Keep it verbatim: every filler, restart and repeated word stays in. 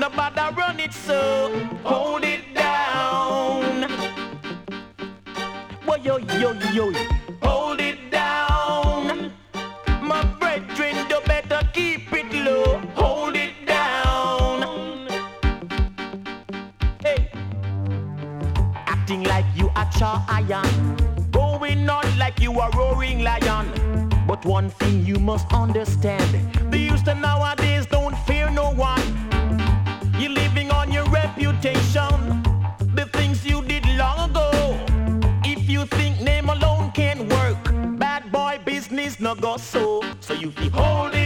bother run it so. Hold it down. Whoa, yo, yo, yo. Hold it down. My brethren, you better keep it low. Hold it down. Hey. Acting like you a char iron. Going on like you a roaring lion. But one thing you must understand. The youth nowadays don't fear no one. You're living on your reputation. The things you did long ago. If you think name alone can't work, bad boy business no go so. So you feel hold it